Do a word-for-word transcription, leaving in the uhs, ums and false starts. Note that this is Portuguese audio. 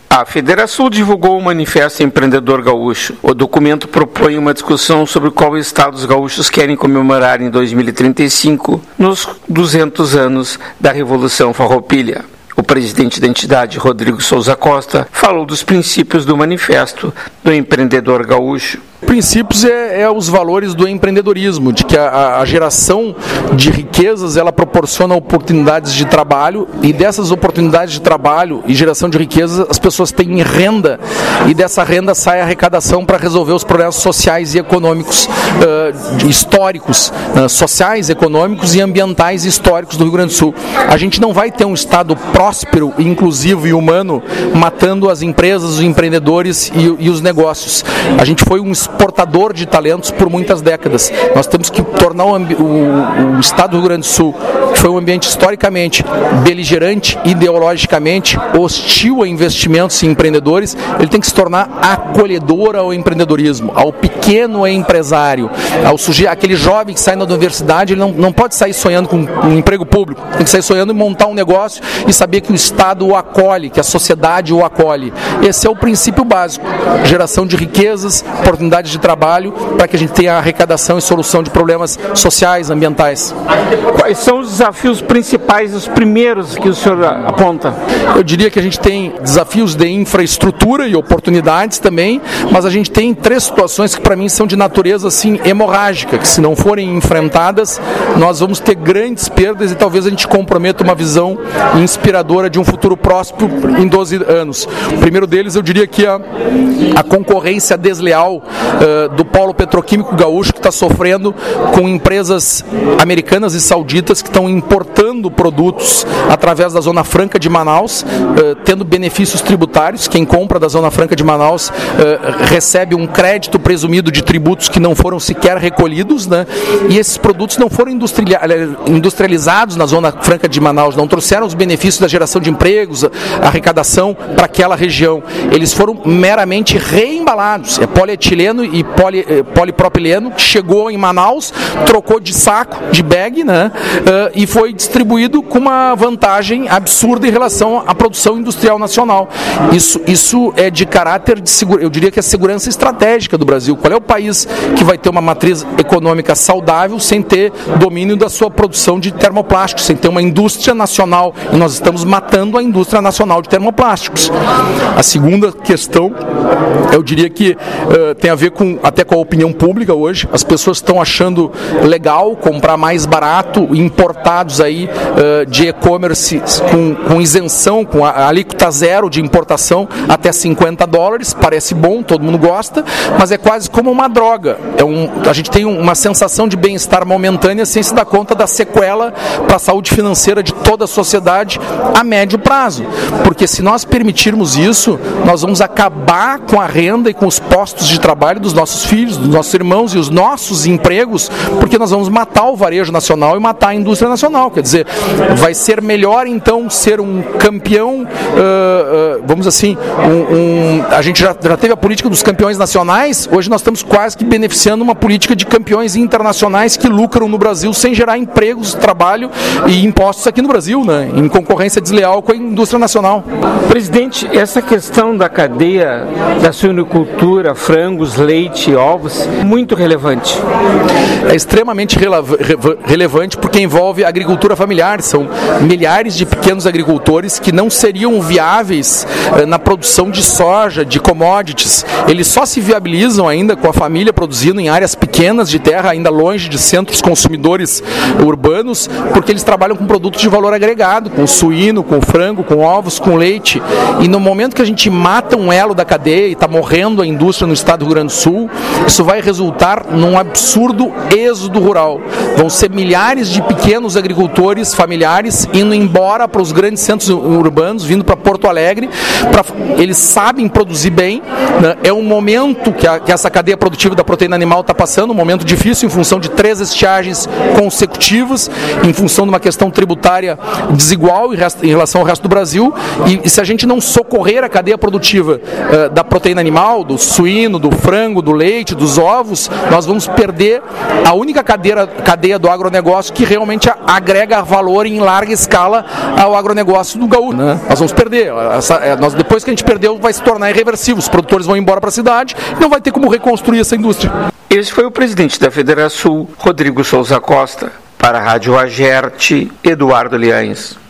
A Federação divulgou o Manifesto Empreendedor Gaúcho. O documento propõe uma discussão sobre qual estado os gaúchos querem comemorar em dois mil e trinta e cinco, nos duzentos anos da Revolução Farroupilha. O presidente da entidade, Rodrigo Souza Costa, falou dos princípios do Manifesto do Empreendedor Gaúcho. Princípios é, é os valores do empreendedorismo, de que a, a geração de riquezas ela proporciona oportunidades de trabalho, e dessas oportunidades de trabalho e geração de riquezas as pessoas têm renda, e dessa renda sai a arrecadação para resolver os problemas sociais e econômicos uh, históricos, uh, sociais, econômicos e ambientais históricos do Rio Grande do Sul. A gente não vai ter um estado próspero, inclusivo e humano matando as empresas, os empreendedores e, e os negócios. A gente foi um exportador de talentos por muitas décadas. Nós temos que tornar o, o, o Estado do Rio Grande do Sul, que foi um ambiente historicamente beligerante, ideologicamente hostil a investimentos em empreendedores, ele tem que se tornar acolhedor ao empreendedorismo, ao pequeno empresário, ao sujeito, aquele jovem que sai da universidade, ele não, não pode sair sonhando com um emprego público, tem que sair sonhando em montar um negócio e saber que o Estado o acolhe, que a sociedade o acolhe. Esse é o princípio básico, geração de riquezas, oportunidades de trabalho, para que a gente tenha arrecadação e solução de problemas sociais, ambientais. Quais são os desafios principais, os primeiros que o senhor aponta? Eu diria que a gente tem desafios de infraestrutura e oportunidades também, mas a gente tem três situações que para mim são de natureza assim, hemorrágica, que se não forem enfrentadas, nós vamos ter grandes perdas e talvez a gente comprometa uma visão inspiradora de um futuro próspero em doze anos. O primeiro deles, eu diria que a, a concorrência desleal uh, do polo petroquímico gaúcho, que está sofrendo com empresas americanas e sauditas que estão importando produtos através da Zona Franca de Manaus, uh, tendo benefícios tributários. Quem compra da Zona Franca de Manaus uh, recebe um crédito presumido de tributos que não foram sequer recolhidos, né? E esses produtos não foram industrializados na Zona Franca de Manaus, não trouxeram os benefícios da geração de empregos, a arrecadação para aquela região. Eles foram meramente reembalados. É polietileno e poli, polipropileno que chegou em Manaus, trocou de saco, de bag, né? Uh, e foi distribuído com uma vantagem absurda em relação à produção industrial nacional. Isso, isso é de caráter de segurança, eu diria que é segurança estratégica do Brasil. Qual é o país que vai ter uma matriz econômica saudável sem ter domínio da sua produção de termoplásticos, sem ter uma indústria nacional? E nós estamos matando a indústria nacional de termoplásticos. A segunda questão, eu diria que uh, tem a ver com, até com a opinião pública hoje. As pessoas estão achando legal comprar mais barato, importados aí uh, de e-commerce com, com isenção, com a, a alíquota zero de importação até cinquenta dólares. Parece bom, todo mundo gosta, mas é quase como uma droga. É um, a gente tem uma sensação de bem-estar momentânea sem se dar conta da sequela para a saúde financeira de toda a sociedade a médio prazo. Porque se nós permitirmos isso, nós vamos acabar com a renda e com os postos de trabalho dos nossos filhos, dos nossos irmãos e os nossos empregos, porque nós vamos matar o varejo nacional e matar a indústria nacional. Quer dizer, vai ser melhor então ser um campeão, uh, uh, vamos assim, um, um, a gente já, já teve a política dos campeões nacionais, hoje nós estamos quase que beneficiando uma política de campeões internacionais que lucram no Brasil sem gerar empregos, trabalho e impostos aqui no Brasil, né, em concorrência desleal com a indústria nacional. Presidente, essa questão da cadeia da suinocultura, frangos, leite, ovos, muito relevante. É extremamente releva- relevante porque envolve a agricultura familiar. São milhares de pequenos agricultores que não seriam viáveis eh, na produção de soja, de commodities. Eles só se viabilizam ainda com a família produzindo em áreas pequenas de terra, ainda longe de centros consumidores urbanos, porque eles trabalham com produtos de valor agregado, com suíno, com frango, com ovos, com leite. E no momento que a gente mata um elo da cadeia e está morrendo a indústria no estado do Rio Grande do Sul, isso vai resultar num absurdo êxodo rural. Vão ser milhares de pequenos agricultores familiares indo embora para os grandes centros urbanos, vindo para Porto Alegre. Pra, eles sabem produzir bem, né? É um momento que a, que essa cadeia produtiva da proteína animal está passando um momento difícil em função de três estiagens consecutivos, em função de uma questão tributária desigual em relação ao resto do Brasil, e, e se a gente não socorrer a cadeia produtiva uh, da proteína animal, do suíno, do frango, do leite, dos ovos, nós vamos perder a única cadeia, cadeia do agronegócio que realmente agrega valor em larga escala ao agronegócio do gaúcho, né? Nós vamos perder. Essa, nós, depois que a gente perdeu, vai se tornar irreversível. Os produtores vão embora para a cidade e não vai ter como reconstruir essa indústria. Esse foi o presidente da Federação, Rodrigo Souza Costa. Para a Rádio Agerte, Eduardo Liães.